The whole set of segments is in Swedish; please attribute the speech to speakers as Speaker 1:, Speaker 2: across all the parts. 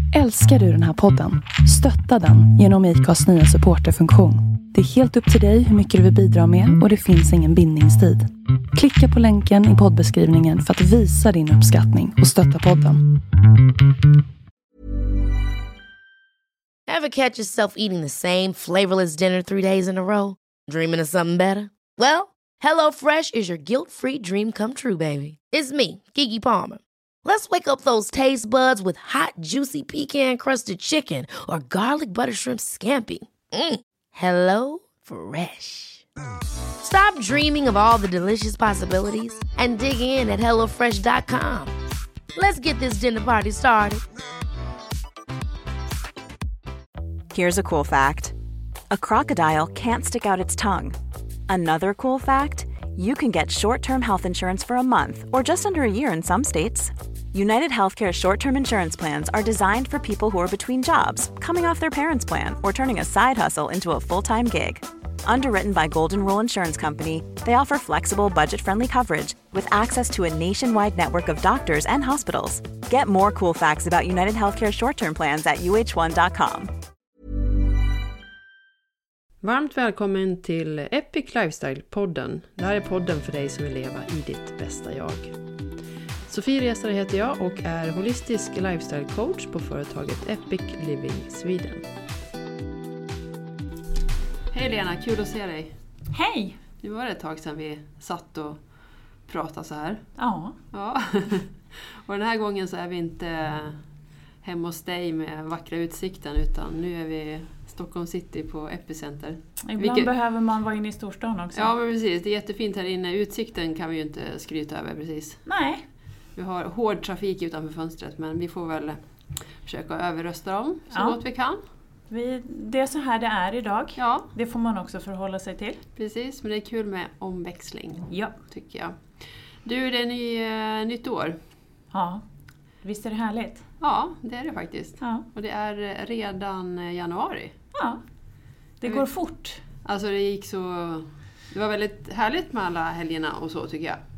Speaker 1: Älskar du den här podden? Stötta den genom IKAs nya supporterfunktion. Det är helt upp till dig hur mycket du vill bidra med och det finns ingen bindningstid. Klicka på länken i poddbeskrivningen för att visa din uppskattning och stötta podden.
Speaker 2: Ever catch yourself eating the same flavorless dinner 3 days in a row? Dreaming of something better? Well, HelloFresh is your guilt-free dream come true, baby. It's me, Keke Palmer. Let's wake up those taste buds with hot, juicy pecan-crusted chicken or garlic butter shrimp scampi. Hello Fresh. Stop dreaming of all the delicious possibilities and dig in at HelloFresh.com. Let's get this dinner party started.
Speaker 3: Here's a cool fact. A crocodile can't stick out its tongue. Another cool fact, you can get short-term health insurance for a month or just under a year in some states. United Healthcare short-term insurance plans are designed for people who are between jobs, coming off their parents' plan, or turning a side hustle into a full-time gig. Underwritten by Golden Rule Insurance Company, they offer flexible, budget-friendly coverage with access to a nationwide network of doctors and hospitals. Get more cool facts about United Healthcare short-term plans at uh1.com.
Speaker 4: Varmt välkommen till Epic Lifestyle-podden. Det här är podden för dig som vill leva i ditt bästa jag. Sofie Resare heter jag och är holistisk lifestyle-coach på företaget Epic Living Sweden. Hej Lena, kul att se dig.
Speaker 5: Hej!
Speaker 4: Nu var det ett tag sedan vi satt och pratade så här.
Speaker 5: Ja.
Speaker 4: Och den här gången så är vi inte hemma hos dig med vackra utsikten, utan nu är vi Stockholm City på Epicenter.
Speaker 5: Ibland behöver man vara inne i storstan också.
Speaker 4: Ja, men precis. Det är jättefint här inne. Utsikten kan vi ju inte skryta över precis.
Speaker 5: Nej.
Speaker 4: Vi har hård trafik utanför fönstret, men vi får väl försöka överrösta dem så gott vi kan.
Speaker 5: Det är så här det är idag.
Speaker 4: Ja.
Speaker 5: Det får man också förhålla sig till.
Speaker 4: Precis, men det är kul med omväxling.
Speaker 5: Ja.
Speaker 4: Tycker jag. Du, det är nytt år.
Speaker 5: Ja, visst är det härligt?
Speaker 4: Ja, det är det faktiskt.
Speaker 5: Ja.
Speaker 4: Och det är redan januari.
Speaker 5: Ja, det går fort.
Speaker 4: Alltså det gick så... Det var väldigt härligt med alla helgerna och så tycker jag.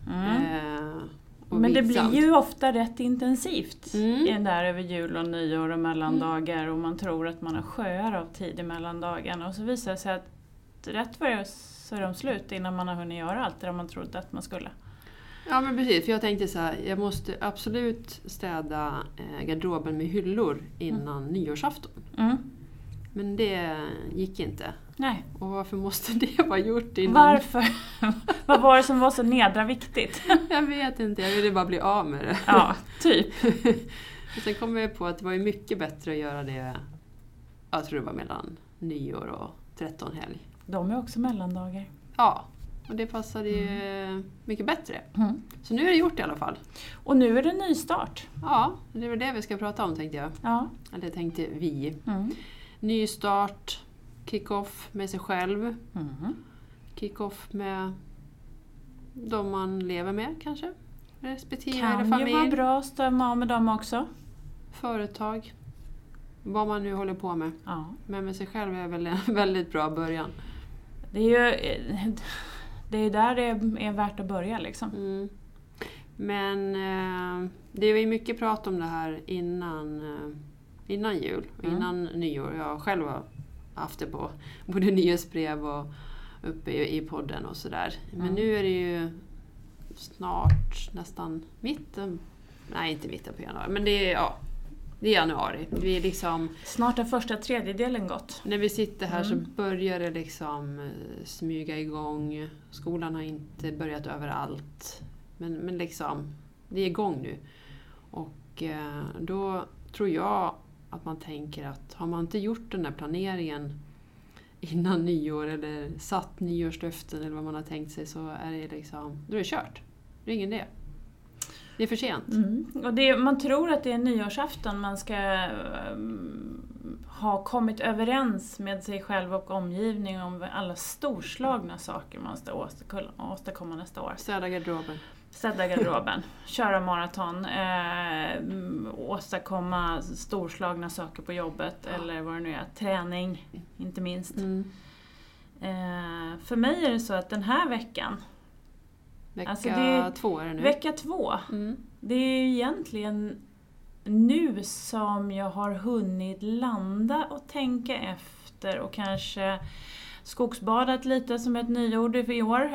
Speaker 5: Men det blir ju ofta rätt intensivt där över jul och nyår och mellandagar. Och man tror att man har sjöar av tid i mellandagarna. Och så visar det sig att rätt vad det är så är de slut innan man har hunnit göra allt det man trodde att man skulle.
Speaker 4: Ja, men precis, för jag tänkte så här, jag måste absolut städa garderoben med hyllor innan nyårsafton. Men det gick inte.
Speaker 5: Nej.
Speaker 4: Och varför måste det vara gjort innan?
Speaker 5: Varför? Vad var det som var så nedra viktigt?
Speaker 4: Jag vet inte, jag ville bara bli av med det.
Speaker 5: Ja, typ.
Speaker 4: Och sen kom jag på att det var ju mycket bättre att göra det, jag tror det var mellan nyår och 13 helg.
Speaker 5: De är också mellandagar.
Speaker 4: Ja. Och det passade ju mycket bättre. Så nu är det gjort i alla fall.
Speaker 5: Och nu är det nystart.
Speaker 4: Ja, det är väl det vi ska prata om tänkte jag.
Speaker 5: Ja.
Speaker 4: Eller tänkte vi. Nystart, kick-off med sig själv. Kick-off med de man lever med kanske. Respektive familj.
Speaker 5: Kan ju vara bra att stämma av med dem också.
Speaker 4: Företag. Vad man nu håller på med.
Speaker 5: Ja.
Speaker 4: Men med sig själv är väl en väldigt bra början.
Speaker 5: Det är ju där det är värt att börja liksom.
Speaker 4: Men det är ju mycket prat om det här innan jul och innan nyår. Jag själv har haft det på både nyhetsbrev och uppe i podden och sådär. Men nu är det ju snart nästan mitten. Nej, inte mitten på januari. Men det är januari. Vi är liksom,
Speaker 5: snart har första tredjedelen gått.
Speaker 4: när vi sitter här så börjar det liksom smyga igång. Skolan har inte börjat överallt. Men liksom, det är igång nu. Och då tror jag att man tänker att har man inte gjort den här planeringen innan nyår eller satt nyårslöften eller vad man har tänkt sig, så är det liksom, då är det kört. Det är ingen det. Det är för sent.
Speaker 5: Och man tror att det är nyårsafton man ska ha kommit överens med sig själv och omgivning om alla storslagna saker man ska åstadkomma nästa år.
Speaker 4: Städa
Speaker 5: garderoben, köra maraton, åstadkomma storslagna saker på jobbet eller vad det nu är, träning inte minst. För mig är det så att den här veckan,
Speaker 4: Vecka 2 är det nu.
Speaker 5: Vecka 2, det är ju egentligen nu som jag har hunnit landa och tänka efter och kanske skogsbadat lite som ett nyord i år,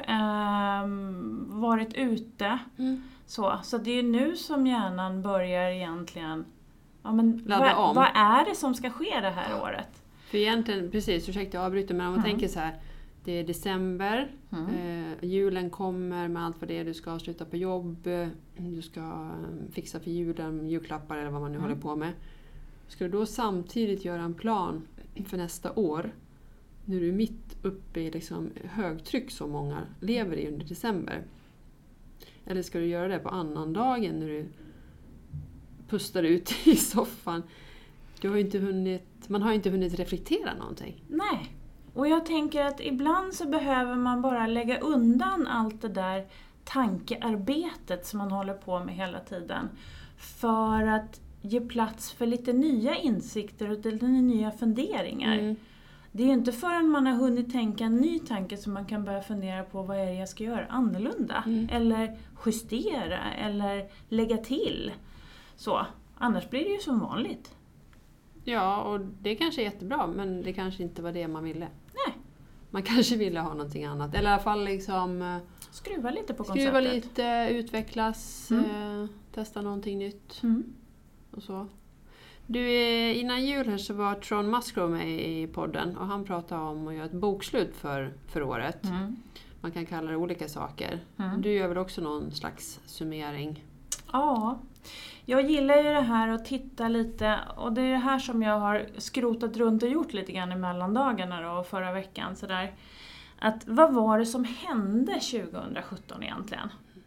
Speaker 5: varit ute. Så det är nu som hjärnan börjar egentligen ladda om. Vad är det som ska ske det här året?
Speaker 4: För egentligen, precis, ursäkta jag avbryter, men om man tänker så här, det är december, julen kommer med allt vad det är, du ska avsluta på jobb, du ska fixa för julen, julklappar eller vad man nu håller på med. Ska du då samtidigt göra en plan för nästa år, när du är mitt uppe i liksom högtryck som många lever i under december? Eller ska du göra det på annan dagen när du pustar ut i soffan? Man har inte hunnit reflektera någonting.
Speaker 5: Nej. Och jag tänker att ibland så behöver man bara lägga undan allt det där tankearbetet som man håller på med hela tiden. För att ge plats för lite nya insikter och lite nya funderingar. Det är ju inte förrän man har hunnit tänka en ny tanke som man kan börja fundera på vad är det jag ska göra annorlunda. Eller justera eller lägga till. Så, annars blir det ju som vanligt.
Speaker 4: Ja, och det kanske är jättebra, men det kanske inte var det man ville.
Speaker 5: Nej.
Speaker 4: Man kanske ville ha någonting annat. Eller i alla fall liksom
Speaker 5: skruva lite på
Speaker 4: konceptet.
Speaker 5: konceptet.
Speaker 4: Skruva lite, utvecklas, testa någonting nytt. Och så. Innan jul här så var Tron Musgrove med i podden. Och han pratade om att göra ett bokslut för året. Man kan kalla det olika saker. Du gör väl också någon slags summering?
Speaker 5: Ja. Jag gillar ju det här att titta lite, och det är det här som jag har skrotat runt och gjort lite grann i mellandagarna då, och förra veckan. Sådär. Att vad var det som hände 2017 egentligen?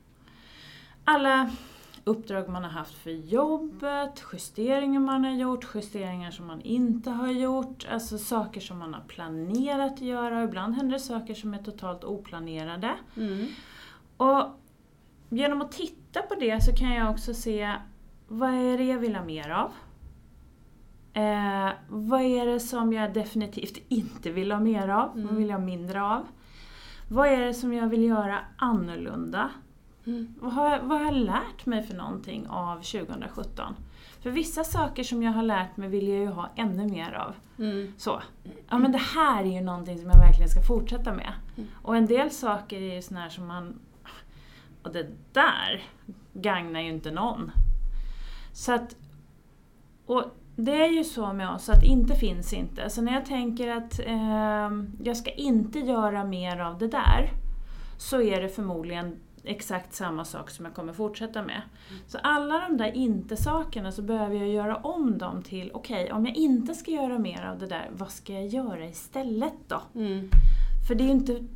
Speaker 5: Alla uppdrag man har haft för jobbet, justeringar man har gjort, justeringar som man inte har gjort, alltså saker som man har planerat att göra, och ibland händer det saker som är totalt oplanerade. Och genom att titta på det så kan jag också se vad är det jag vill ha mer av? Vad är det som jag definitivt inte vill ha mer av? Vad vill jag ha mindre av? Vad är det som jag vill göra annorlunda? Vad har jag lärt mig för någonting av 2017? För vissa saker som jag har lärt mig vill jag ju ha ännu mer av. Så. Ja, men det här är ju någonting som jag verkligen ska fortsätta med. Och en del saker är ju såna här som man... Och det där gagnar ju inte någon. Så att, och det är ju så med oss att inte finns inte. Så när jag tänker att jag ska inte göra mer av det där, så är det förmodligen exakt samma sak som jag kommer fortsätta med. Så alla de där inte-sakerna så behöver jag göra om dem till okej, om jag inte ska göra mer av det där, vad ska jag göra istället då? För det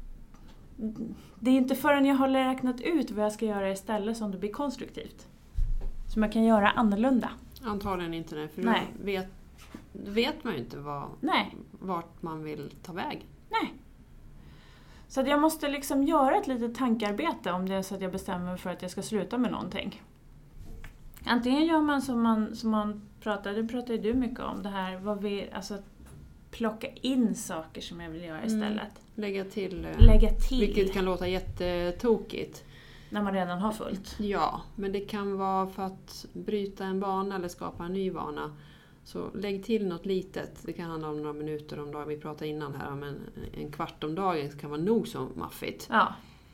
Speaker 5: är inte förrän jag har räknat ut vad jag ska göra istället som det blir konstruktivt. Som jag kan göra annorlunda.
Speaker 4: Antagligen inte det, för då vet man ju inte vart man vill ta vägen. Nej.
Speaker 5: Så att jag måste liksom göra ett litet tankarbete om det är så att jag bestämmer mig för att jag ska sluta med någonting. Antingen gör man som man pratar, det pratar ju du mycket om, det här, alltså plocka in saker som jag vill göra istället.
Speaker 4: Lägga till. Vilket kan låta jättetokigt.
Speaker 5: När man redan har fullt.
Speaker 4: Ja, men det kan vara för att bryta en vana eller skapa en ny vana. Så lägg till något litet. Det kan handla om några minuter om dagen. Vi pratade innan här om en kvart om dagen kan vara nog så maffigt.
Speaker 5: Ja.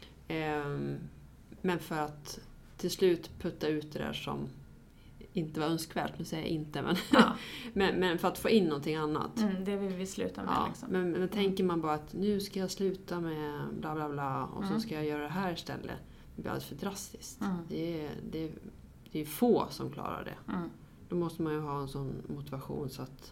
Speaker 4: Men för att till slut putta ut det där som inte var önskvärt, nu säger jag inte, men, men för att få in någonting annat.
Speaker 5: Det vill vi sluta med.
Speaker 4: Ja, liksom. Men tänker man bara att nu ska jag sluta med bla bla bla och så ska jag göra det här istället. Det blir alldeles för drastiskt. Det är få som klarar det. Då måste man ju ha en sån motivation så att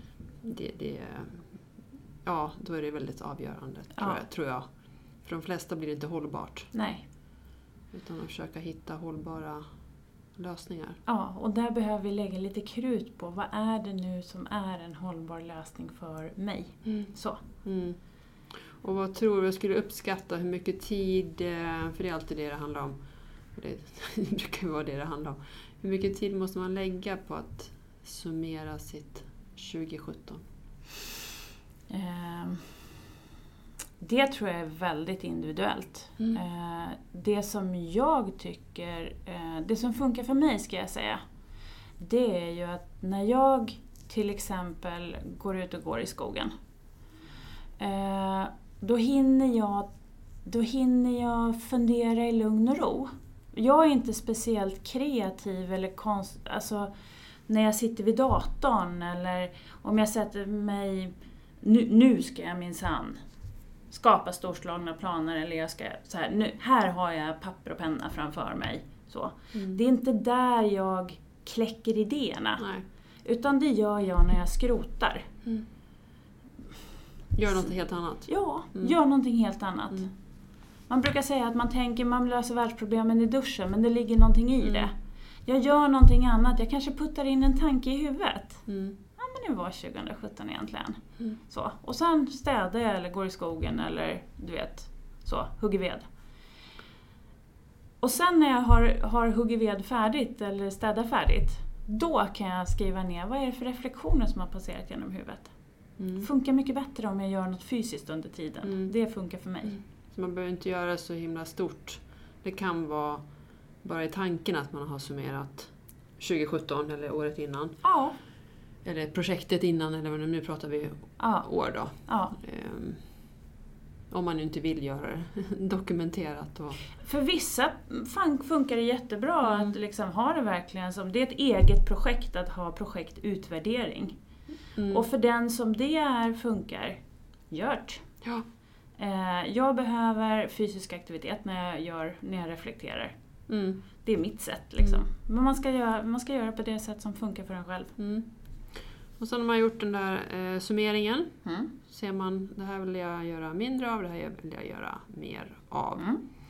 Speaker 4: då är det väldigt avgörande, tror jag. För de flesta blir det inte hållbart.
Speaker 5: Nej.
Speaker 4: Utan att försöka hitta hållbara lösningar.
Speaker 5: Ja, och där behöver vi lägga lite krut på vad är det nu som är en hållbar lösning för mig. Så.
Speaker 4: Och vad tror du skulle uppskatta, hur mycket tid, för det är alltid det handlar om. Det brukar vara det handlar om. Hur mycket tid måste man lägga på att summera sitt 2017?
Speaker 5: Det tror jag är väldigt individuellt. Det som jag tycker, det som funkar för mig ska jag säga, det är ju att när jag till exempel går ut och går i skogen, då hinner jag fundera i lugn och ro. Jag är inte speciellt kreativ eller alltså när jag sitter vid datorn eller om jag sätter mig, nu ska jag minsann skapa storslagna planer eller jag ska så här, nu, här har jag papper och penna framför mig. Så. Det är inte där jag kläcker idéerna.
Speaker 4: Nej.
Speaker 5: Utan det gör jag när jag skrotar.
Speaker 4: Gör något helt annat.
Speaker 5: Ja, gör någonting helt annat. Man brukar säga att man löser världsproblemen i duschen, men det ligger någonting i det. Jag gör någonting annat. Jag kanske puttar in en tanke i huvudet. Ja, men det var 2017 egentligen. Så. Och sen städar jag eller går i skogen eller du vet, så, hugger ved. Och sen när jag har huggit ved färdigt eller städat färdigt, då kan jag skriva ner vad är det för reflektioner som har passerat genom huvudet. Det funkar mycket bättre om jag gör något fysiskt under tiden. Det funkar för mig.
Speaker 4: Så man behöver inte göra så himla stort. Det kan vara bara i tanken att man har summerat 2017 eller året innan.
Speaker 5: Ja.
Speaker 4: Eller projektet innan, eller vad nu pratar vi år då.
Speaker 5: Ja.
Speaker 4: Om man inte vill göra det dokumenterat.
Speaker 5: För vissa funkar det jättebra att liksom ha det verkligen som, det är ett eget projekt att ha projektutvärdering. Och för den som det funkar, gjort.
Speaker 4: Ja.
Speaker 5: Jag behöver fysisk aktivitet när jag reflekterar. Det är mitt sätt liksom. Men man ska göra på det sätt som funkar för en själv.
Speaker 4: Och sen när man gjort den där summeringen ser man, det här vill jag göra mindre av, det här vill jag göra mer av.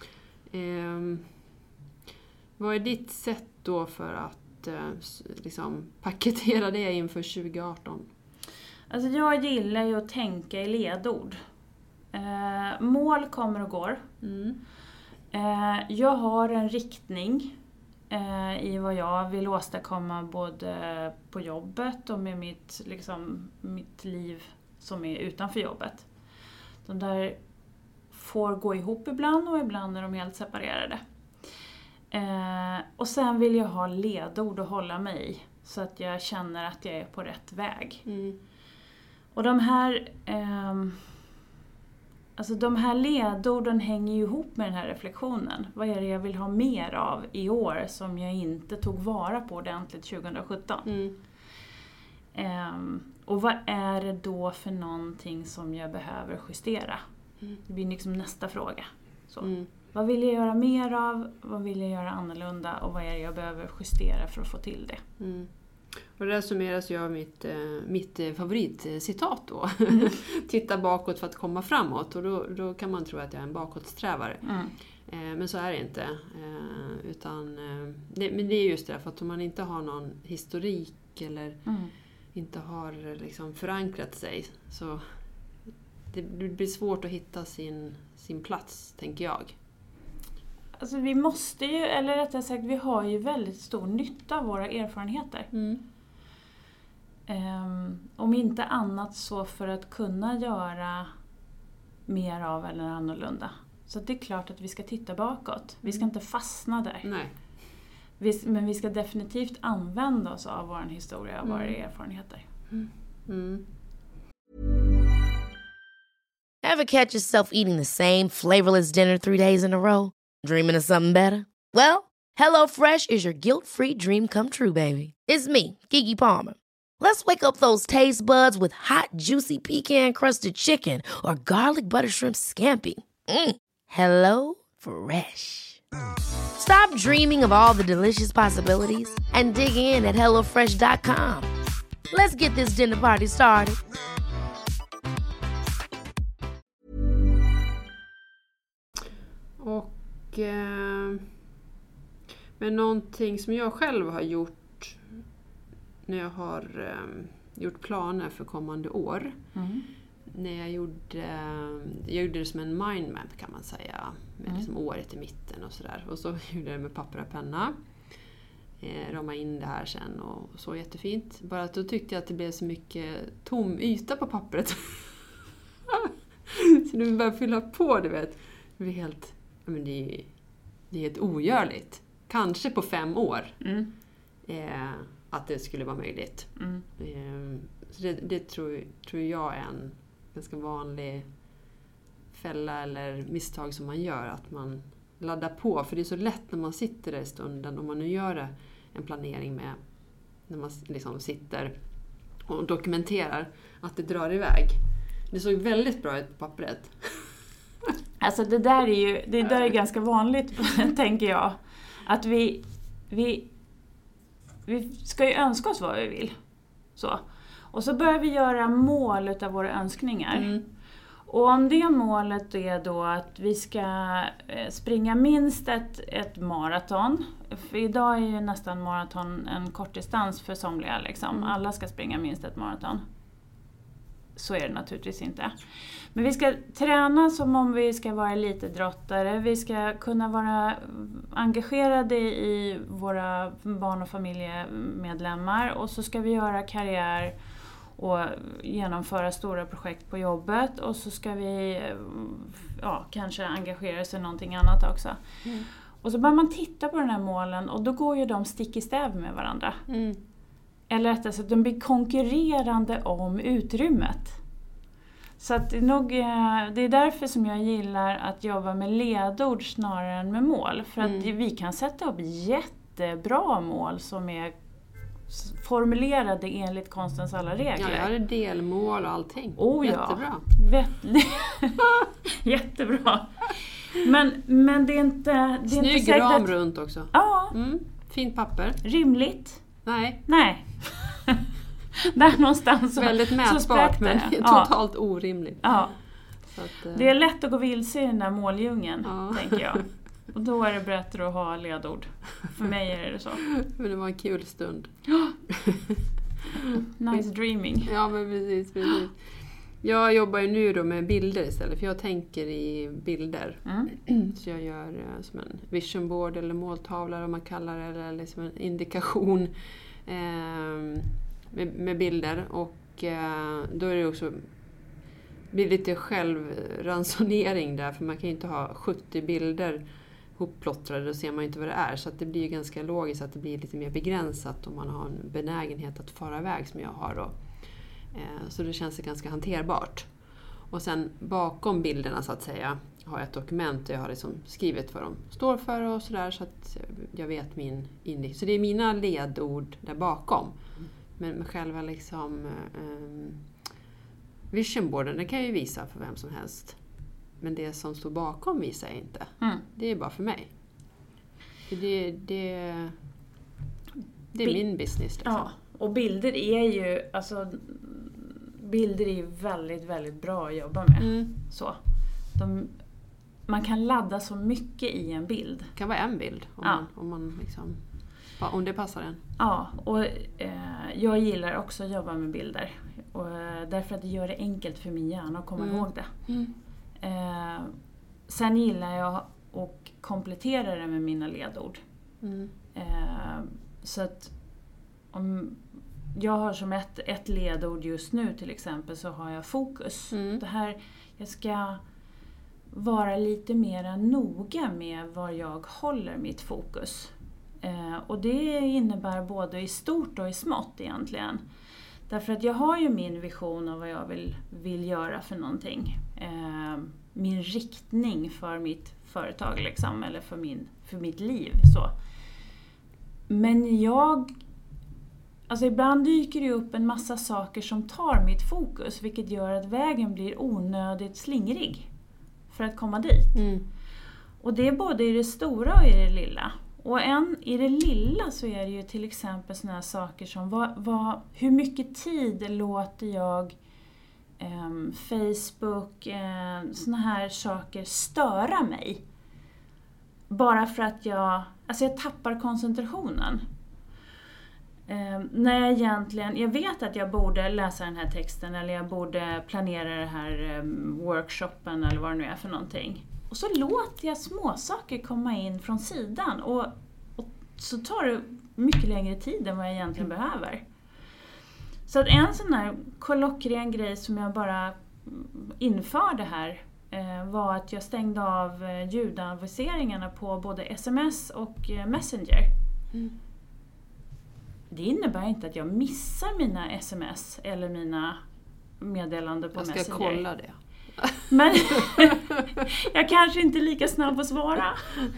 Speaker 4: Vad är ditt sätt då för att liksom paketera det inför 2018?
Speaker 5: Alltså jag gillar ju att tänka i ledord. Mål kommer och går. Jag har en riktning i vad jag vill åstadkomma både på jobbet och med mitt liv som är utanför jobbet. De där får gå ihop ibland och ibland är de helt separerade. Och sen vill jag ha ledord att hålla mig i så att jag känner att jag är på rätt väg. Och de här ledorden hänger ju ihop med den här reflektionen. Vad är det jag vill ha mer av i år som jag inte tog vara på ordentligt 2017? Och vad är det då för någonting som jag behöver justera? Det blir liksom nästa fråga. Så. Vad vill jag göra mer av? Vad vill jag göra annorlunda? Och vad är det jag behöver justera för att få till det?
Speaker 4: Och det där summeras ju av mitt favoritcitat då. Titta bakåt för att komma framåt. Och då kan man tro att jag är en bakåtsträvare. Men så är det inte. Men det är just det, för att om man inte har någon historik eller inte har liksom förankrat sig, så det blir svårt att hitta sin plats, tänker jag.
Speaker 5: Alltså vi måste ju, eller rättare sagt, vi har ju väldigt stor nytta av våra erfarenheter. Om inte annat så för att kunna göra mer av eller annorlunda. Så det är klart att vi ska titta bakåt. Vi ska inte fastna där.
Speaker 4: Nej.
Speaker 5: Men vi ska definitivt använda oss av vår historia och våra erfarenheter.
Speaker 2: Ever catch yourself eating the same flavorless dinner 3 days in a row? Dreaming of something better? Well, HelloFresh is your guilt-free dream come true, baby. It's me, Keke Palmer. Let's wake up those taste buds with hot, juicy pecan-crusted chicken or garlic butter shrimp scampi. Hello Fresh. Stop dreaming of all the delicious possibilities and dig in at HelloFresh.com. Let's get this dinner party started.
Speaker 4: Men någonting som jag själv har gjort när jag har gjort planer för kommande år. När jag gjorde det som en mindmap, kan man säga, med liksom året i mitten och sådär. Och så gjorde jag det med papper och penna. Rama in det här sen och så, jättefint. Bara att då tyckte jag att det blev så mycket tom yta på pappret. Så nu börjar fylla på, du vet. Det blir helt, men det är helt ogörligt. Kanske på 5 år. att det skulle vara möjligt. Så det tror jag är en ganska vanlig fälla eller misstag som man gör, att man laddar på. För det är så lätt när man sitter där i stunden, om man nu gör en planering med, när man liksom sitter och dokumenterar, att det drar iväg. Det såg väldigt bra ut på pappret.
Speaker 5: Alltså det där är ganska vanligt, tänker jag. Att vi ska ju önska oss vad vi vill. Så. Och så börjar vi göra mål utav våra önskningar. Och om det målet är då att vi ska springa minst ett maraton. För idag är ju nästan maraton en kortdistans för somliga. Liksom. Alla ska springa minst ett maraton. Så är det naturligtvis inte. Men vi ska träna som om vi ska vara elitidrottare. Vi ska kunna vara engagerade i våra barn- och familjemedlemmar. Och så ska vi göra karriär och genomföra stora projekt på jobbet. Och så ska vi kanske engagera oss i någonting annat också. Och så börjar man titta på den här målen, och då går ju de stick i stäv med varandra. Eller rättare sagt, de blir konkurrerande om utrymmet. Så att det är därför som jag gillar att jobba med ledord snarare än med mål. För att vi kan sätta upp jättebra mål som är formulerade enligt konstens alla regler.
Speaker 4: Ja, jag har delmål och allting.
Speaker 5: Jättebra. Jättebra. Men det är inte...
Speaker 4: Snygg ram runt också.
Speaker 5: Ja.
Speaker 4: Fint papper.
Speaker 5: Rimligt.
Speaker 4: Nej.
Speaker 5: Där någonstans
Speaker 4: väldigt mätbart, men totalt orimligt.
Speaker 5: Ja.
Speaker 4: Så att,
Speaker 5: det är lätt att gå vilse i den där måldjungeln, tänker jag. Och då är det bättre att ha ledord. För mig är det så.
Speaker 4: Men det var en kul stund.
Speaker 5: Nice dreaming.
Speaker 4: Ja, men precis. Jag jobbar ju nu då med bilder istället, för jag tänker i bilder. Så jag gör som en vision board eller måltavla, om man kallar det, eller liksom en indikation med bilder. Och då är det också blir lite självransonering där, för man kan ju inte ha 70 bilder hopplottrade, då ser man inte vad det är. Så att det blir ju ganska logiskt att det blir lite mer begränsat om man har en benägenhet att fara iväg som jag har då. Så det känns ganska hanterbart. Och sen bakom bilderna så att säga har jag ett dokument där jag har liksom skrivit vad de står för och sådär, så att jag vet min inriktning. Så det är mina ledord där bakom. Men själva liksom visionboarden, det kan jag ju visa för vem som helst. Men det som står bakom visar jag inte. Det är bara för mig. För det är min business. Liksom.
Speaker 5: Ja, och bilder är ju bilder är väldigt, väldigt bra att jobba med. Så. Man kan ladda så mycket i en bild.
Speaker 4: Det kan vara en bild om det passar en.
Speaker 5: Ja, och jag gillar också att jobba med bilder. Och, därför att det gör det enkelt för min hjärna att komma ihåg det. Sen gillar jag att komplettera det med mina ledord. Så att om jag har som ett ledord just nu till exempel, så har jag fokus. Det här, jag ska vara lite mer noga med var jag håller mitt fokus. Och det innebär både i stort och i smått egentligen. Därför att jag har ju min vision av vad jag vill göra för någonting. Min riktning för mitt företag liksom, eller för mitt liv. Så. Men ibland dyker det upp en massa saker som tar mitt fokus, vilket gör att vägen blir onödigt slingrig för att komma dit. Och det är både i det stora och i det lilla. Och i det lilla så är det ju till exempel såna här saker som hur mycket tid låter jag Facebook, såna här saker störa mig. Bara för att jag tappar koncentrationen. När jag vet att jag borde läsa den här texten, eller jag borde planera det här workshopen eller vad det nu är för någonting. Och så låter jag småsaker komma in från sidan och så tar det mycket längre tid än vad jag egentligen behöver. Så att en sån här klockren grej som jag bara införde här var att jag stängde av ljudaviseringarna på både SMS och Messenger. det innebär inte att jag missar mina sms eller mina meddelanden på Messenger.
Speaker 4: Jag ska kolla det.
Speaker 5: Men jag kanske inte är lika snabb att svara.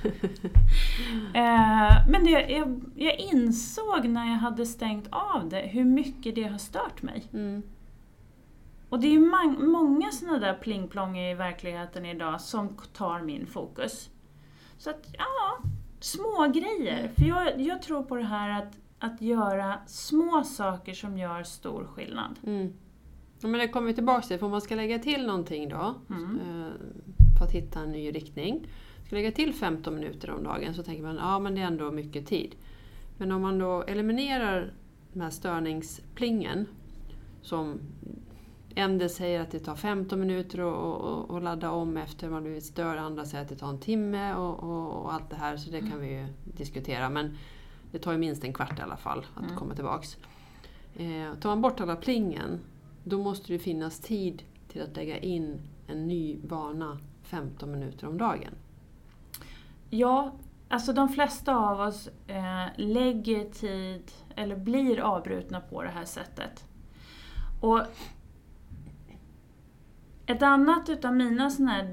Speaker 5: Men jag insåg när jag hade stängt av det hur mycket det har stört mig. Och det är många sådana där plingplong i verkligheten idag som tar min fokus. Så att, små grejer. För jag tror på det här att göra små saker som gör stor skillnad.
Speaker 4: Ja, men det kommer tillbaka till, för om man ska lägga till någonting då, för att hitta en ny riktning. Ska lägga till 15 minuter om dagen, så tänker man, men det är ändå mycket tid. Men om man då eliminerar den här störningsplingen, som en säger att det tar 15 minuter att ladda om efter man blivit störd, andra säger att det tar en timme och allt det här, så det kan vi ju diskutera. Men det tar ju minst en kvart i alla fall att komma tillbaks. Tar man bort alla plingen, då måste det finnas tid till att lägga in en ny vana 15 minuter om dagen.
Speaker 5: Ja, alltså de flesta av oss lägger tid eller blir avbrutna på det här sättet. Och ett annat utav mina såna här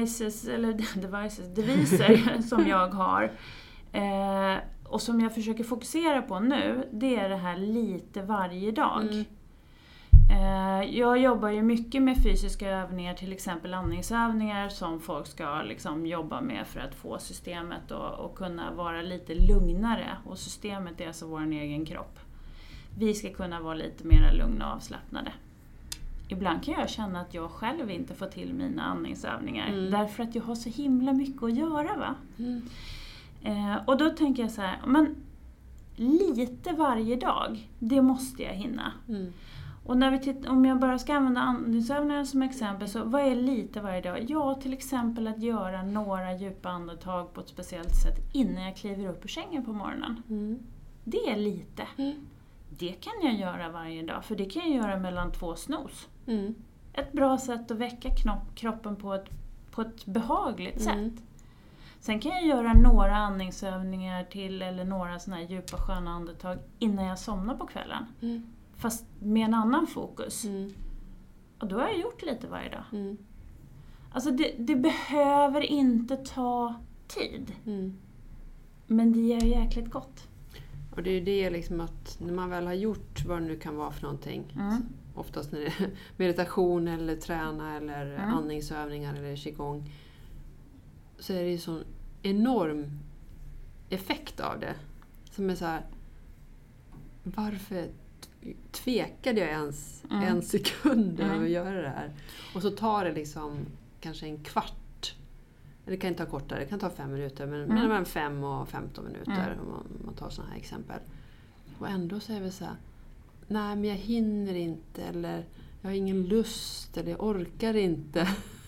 Speaker 5: deviser som jag har och som jag försöker fokusera på nu, det är det här lite varje dag. Jag jobbar ju mycket med fysiska övningar, till exempel andningsövningar som folk ska liksom jobba med för att få systemet och kunna vara lite lugnare. Och systemet är alltså vår egen kropp. Vi ska kunna vara lite mer lugna och avslappnade. Ibland kan jag känna att jag själv inte får till mina andningsövningar. Därför att jag har så himla mycket att göra, va? Och då tänker jag så här, men lite varje dag, det måste jag hinna. Och när vi om jag bara ska använda andningsövningar som exempel, så vad är lite varje dag? Ja, till exempel att göra några djupa andetag på ett speciellt sätt innan jag kliver upp ur sängen på morgonen. Det är lite. Det kan jag göra varje dag, för det kan jag göra mellan 2 snos. Ett bra sätt att väcka kroppen på ett behagligt sätt. Sen kan jag göra några andningsövningar till, eller några såna här djupa sköna andetag innan jag somnar på kvällen. Fast med en annan fokus. Och då har jag gjort lite varje dag. Alltså det behöver inte ta tid. Men det är jäkligt gott.
Speaker 4: Och det är det liksom, att när man väl har gjort vad det nu kan vara för någonting. Oftast när det är meditation eller träna eller andningsövningar eller qigong. Så är det ju sån enorm effekt av det. Som är så här, varför tvekade jag ens en sekund över att göra det här? Och så tar det liksom kanske en kvart. Det kan inte ta kortare, det kan ta 5 minuter. Men mellan 5 och 15 minuter om man tar sådana här exempel. Och ändå så är det så här, nej men jag hinner inte, eller jag har ingen lust, eller jag orkar inte.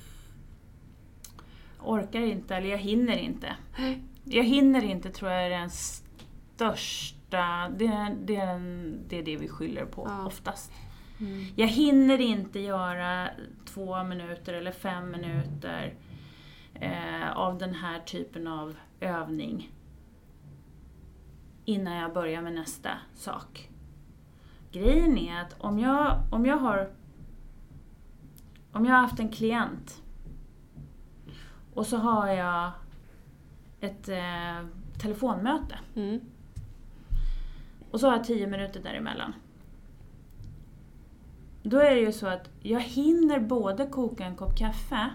Speaker 5: Orkar inte, eller jag hinner inte. Jag hinner inte, tror jag är den största, det är det vi skyller på oftast. Jag hinner inte göra 2 minuter eller 5 minuter av den här typen av övning innan jag börjar med nästa sak. Grejen är att om jag har haft en klient och så har jag ett telefonmöte och så har jag 10 minuter däremellan. Då är det ju så att jag hinner både koka en kopp kaffe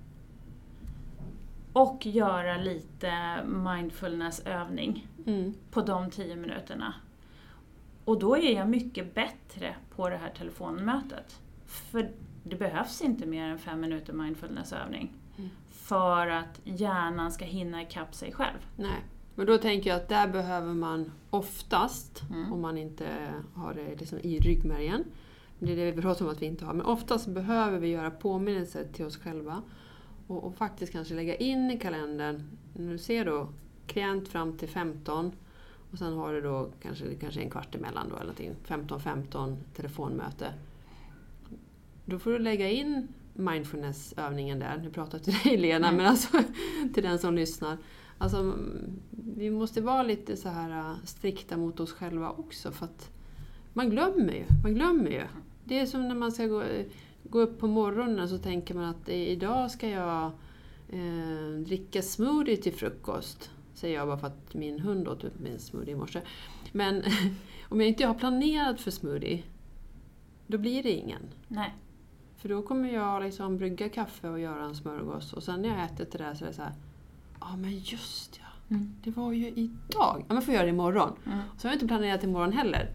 Speaker 5: och göra lite mindfulness-övning på de 10 minuterna. Och då är jag mycket bättre på det här telefonmötet. För det behövs inte mer än 5 minuter mindfulness-övning för att hjärnan ska hinna ikapp sig själv.
Speaker 4: Nej, men då tänker jag att där behöver man oftast, om man inte har det liksom i ryggmärgen, det är det vi pratar om att vi inte har, men oftast behöver vi göra påminnelser till oss själva och faktiskt kanske lägga in i kalendern, när du ser då klient fram till 15 och sen har du då kanske en kvart emellan då, eller 15 telefonmöte. Då får du lägga in mindfulness-övningen där. Nu pratar jag till dig, Lena, men alltså till den som lyssnar. Alltså, vi måste vara lite så här strikta mot oss själva också, för att man glömmer ju. Det är som när man ska gå upp på morgonen, så tänker man att idag ska jag dricka smoothie till frukost. Säger jag bara för att min hund åt upp min smoothie i morse. Men om jag inte har planerat för smoothie, då blir det ingen. Nej. För då kommer jag liksom brygga kaffe och göra en smörgås. Och sen när jag äter till det så är det så här, men just ja, det var ju idag. Ja, man får göra det imorgon. Så har jag inte planerat imorgon heller.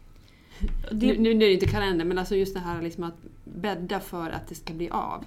Speaker 4: Nu är det inte kalender, men alltså just det här liksom att bädda för att det ska bli av.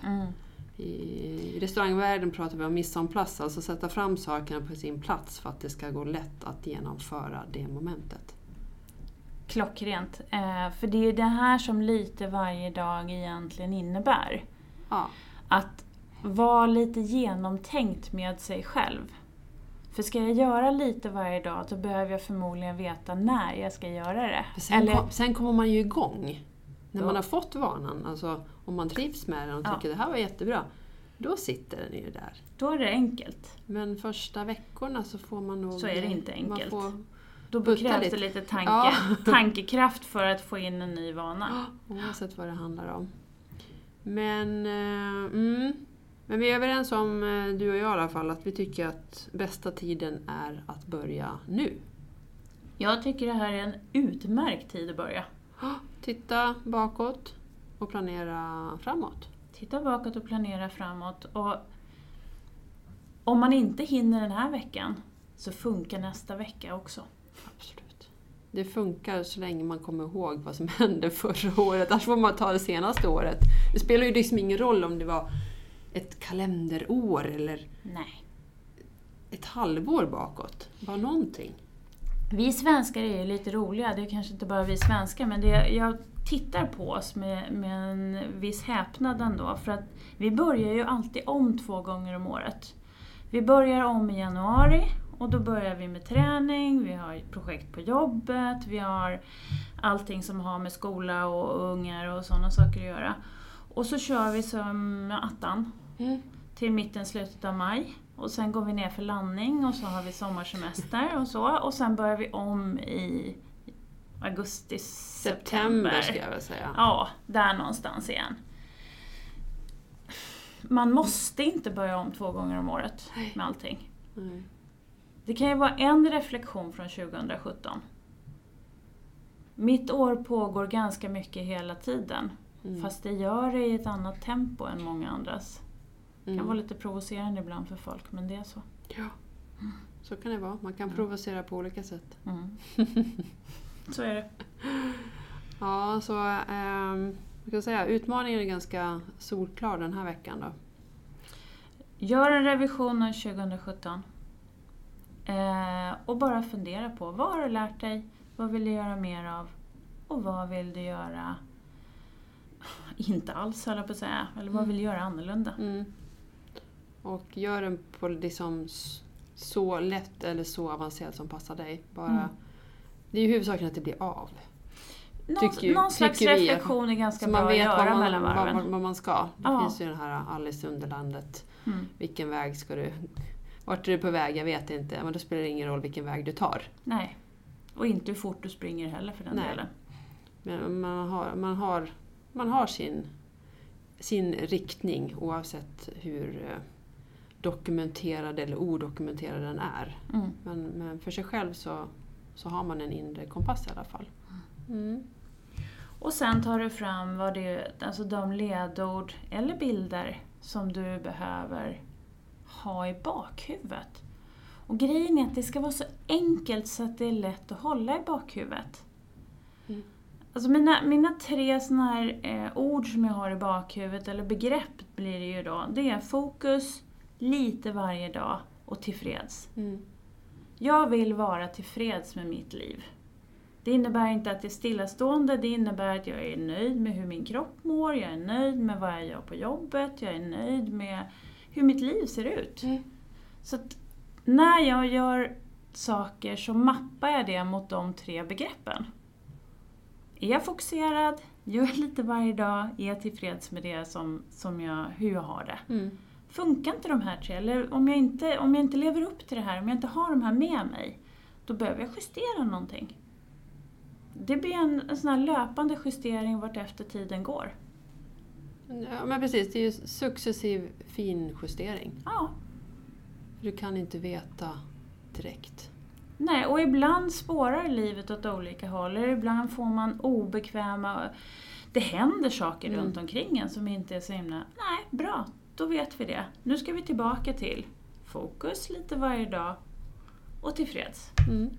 Speaker 4: I restaurangvärlden pratar vi om mise en place, alltså sätta fram sakerna på sin plats för att det ska gå lätt att genomföra det momentet.
Speaker 5: Klockrent. För det är det här som lite varje dag egentligen innebär. Ja. Att vara lite genomtänkt med sig själv. För ska jag göra lite varje dag, så behöver jag förmodligen veta när jag ska göra det.
Speaker 4: Sen kommer man ju igång. När man har fått vanan, alltså om man trivs med den och tycker det här var jättebra, då sitter den ju där.
Speaker 5: Då är det enkelt.
Speaker 4: Men första veckorna så får man nog...
Speaker 5: Så är det inte enkelt. Då krävs det lite tankekraft för att få in en ny vana.
Speaker 4: Oavsett vad det handlar om. Men vi är överens om, du och jag i alla fall, att vi tycker att bästa tiden är att börja nu.
Speaker 5: Jag tycker det här är en utmärkt tid att börja.
Speaker 4: Titta bakåt och planera framåt.
Speaker 5: Titta bakåt och planera framåt. Och om man inte hinner den här veckan, så funkar nästa vecka också.
Speaker 4: Absolut. Det funkar så länge man kommer ihåg vad som hände förra året. Annars får man ta det senaste året. Det spelar ju liksom ingen roll om det var ett kalenderår eller ett halvår bakåt. Bara någonting.
Speaker 5: Vi svenskar är ju lite roliga. Det är kanske inte bara vi svenskar, men jag tittar på oss med en viss häpnad ändå. För att vi börjar ju alltid om 2 gånger om året. Vi börjar om i januari. Och då börjar vi med träning, vi har ett projekt på jobbet, vi har allting som har med skola och ungar och sådana saker att göra. Och så kör vi som attan till mitten, slutet av maj. Och sen går vi ner för landning och så har vi sommarsemester och så. Och sen börjar vi om i augusti, september
Speaker 4: ska jag väl säga.
Speaker 5: Ja, där någonstans igen. Man måste inte börja om 2 gånger om året med allting. Nej. Det kan ju vara en reflektion från 2017. Mitt år pågår ganska mycket hela tiden. Fast det gör det i ett annat tempo än många andras. Det kan vara lite provocerande ibland för folk, men det är så.
Speaker 4: Ja, så kan det vara. Man kan provocera på olika sätt.
Speaker 5: Så är det.
Speaker 4: Ja, så jag kan säga, utmaningen är ganska solklar den här veckan då.
Speaker 5: Gör en revision av 2017. Och bara fundera på, vad har du lärt dig? Vad vill du göra mer av? Och vad vill du göra inte alls, höll jag på att säga. Eller vad vill du göra annorlunda?
Speaker 4: Och gör den på liksom så lätt eller så avancerat som passar dig. Bara, det är ju huvudsaken att det blir av.
Speaker 5: Någon slags reflektion är ganska bra att göra mellan varven.
Speaker 4: Vad man ska. Det finns ju den här Alice i Underlandet. Vilken väg ska du... Vart är du på väg? Jag vet inte. Men då spelar det ingen roll vilken väg du tar.
Speaker 5: Nej. Och inte hur fort du springer heller för den delen.
Speaker 4: Men man har sin riktning oavsett hur dokumenterad eller odokumenterad den är. Men för sig själv så har man en inre kompass i alla fall.
Speaker 5: Och sen tar du fram alltså de ledord eller bilder som du behöver ha i bakhuvudet. Och grejen är att det ska vara så enkelt så att det är lätt att hålla i bakhuvudet. Alltså mina 3 såna här ord som jag har i bakhuvudet, eller begrepp blir det ju då. Det är fokus, lite varje dag och tillfreds. Jag vill vara tillfreds med mitt liv. Det innebär inte att det är stillastående, det innebär att jag är nöjd med hur min kropp mår, jag är nöjd med vad jag gör på jobbet, jag är nöjd med hur mitt liv ser ut. Så att när jag gör saker så mappar jag det mot de 3 begreppen. Är jag fokuserad, gör lite varje dag, är jag tillfreds med det hur jag har det. funkar inte de här 3? Eller om jag inte lever upp till det här, om jag inte har de här med mig, då behöver jag justera någonting. Det blir en sån här löpande justering vart efter tiden går.
Speaker 4: Ja, men precis. Det är ju successiv finjustering.
Speaker 5: Ja.
Speaker 4: Du kan inte veta direkt.
Speaker 5: Nej, och ibland spårar livet åt olika håll. Eller ibland får man obekväma... Det händer saker runt omkring en som inte är så himla... Nej, bra. Då vet vi det. Nu ska vi tillbaka till fokus lite varje dag och tillfreds.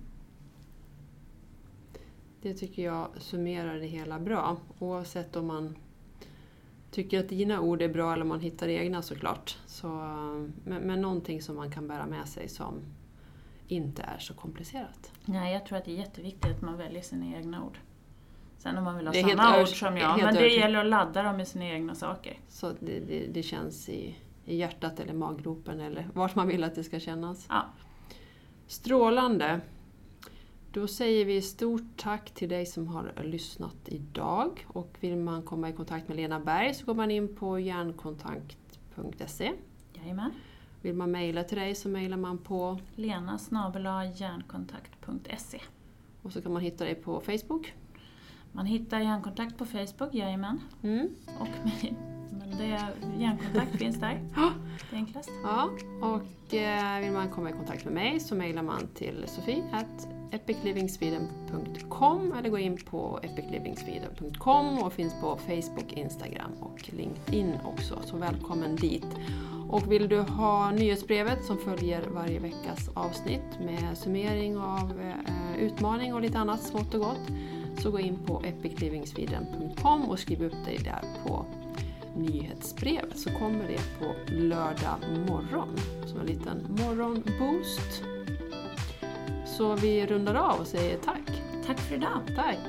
Speaker 4: Det tycker jag summerar det hela bra. Oavsett om man tycker att dina ord är bra eller om man hittar egna såklart. Så, men någonting som man kan bära med sig som inte är så komplicerat.
Speaker 5: Nej, jag tror att det är jätteviktigt att man väljer sina egna ord. Sen om man vill ha samma ord som jag. Men det gäller att ladda dem med sina egna saker.
Speaker 4: Så det känns i hjärtat eller maggropen eller vart man vill att det ska kännas.
Speaker 5: Ja.
Speaker 4: Strålande. Då säger vi stort tack till dig som har lyssnat idag. Och vill man komma i kontakt med Lena Berg så går man in på hjärnkontakt.se.
Speaker 5: Jajamän.
Speaker 4: Vill man mejla till dig så mejlar man på
Speaker 5: lena@hjärnkontakt.se.
Speaker 4: Och så kan man hitta dig på Facebook.
Speaker 5: Man hittar Hjärnkontakt på Facebook, jajamän. Och men Hjärnkontakt finns där. Det är enklast.
Speaker 4: Ja, och vill man komma i kontakt med mig så mejlar man till sofie@epiclivingsweden.com eller gå in på epiclivingsweden.com och finns på Facebook, Instagram och LinkedIn också. Så välkommen dit. Och vill du ha nyhetsbrevet som följer varje veckas avsnitt med summering av utmaning och lite annat smått och gott, så gå in på epiclivingsweden.com och skriv upp dig där på nyhetsbrevet, så kommer det på lördag morgon som en liten morgonboost. Så vi rundar av och säger tack.
Speaker 5: Tack för idag.
Speaker 4: Tack.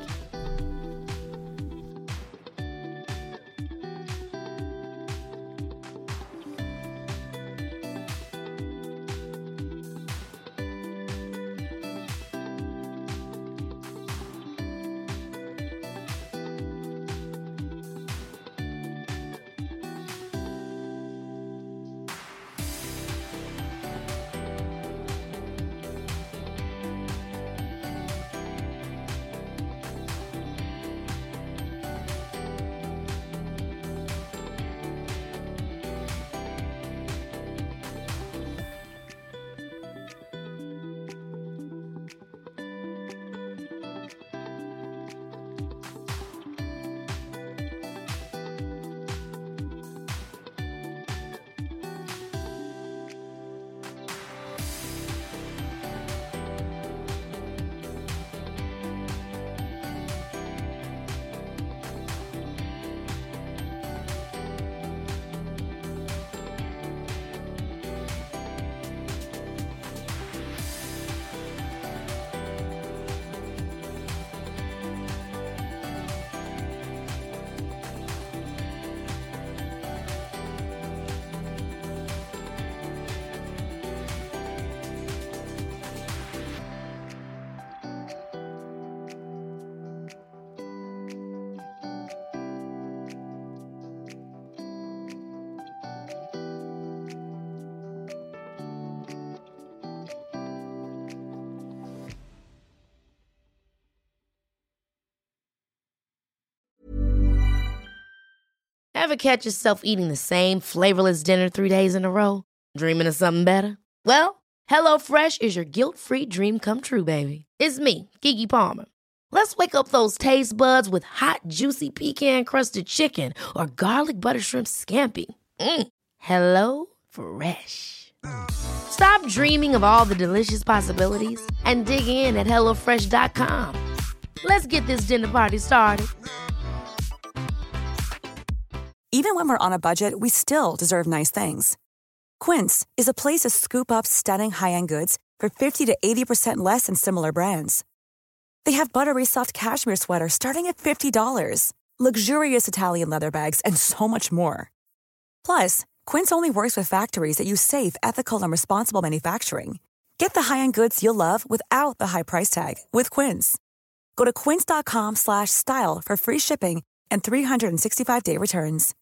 Speaker 2: Ever catch yourself eating the same flavorless dinner 3 days in a row? Dreaming of something better? Well, HelloFresh is your guilt-free dream come true, baby. It's me, Keke Palmer. Let's wake up those taste buds with hot, juicy pecan-crusted chicken or garlic butter shrimp scampi. Hello Fresh. Stop dreaming of all the delicious possibilities and dig in at HelloFresh.com. Let's get this dinner party started.
Speaker 6: Even when we're on a budget, we still deserve nice things. Quince is a place to scoop up stunning high-end goods for 50 to 80% less than similar brands. They have buttery soft cashmere sweaters starting at $50, luxurious Italian leather bags, and so much more. Plus, Quince only works with factories that use safe, ethical, and responsible manufacturing. Get the high-end goods you'll love without the high price tag with Quince. Go to quince.com/style for free shipping and 365-day returns.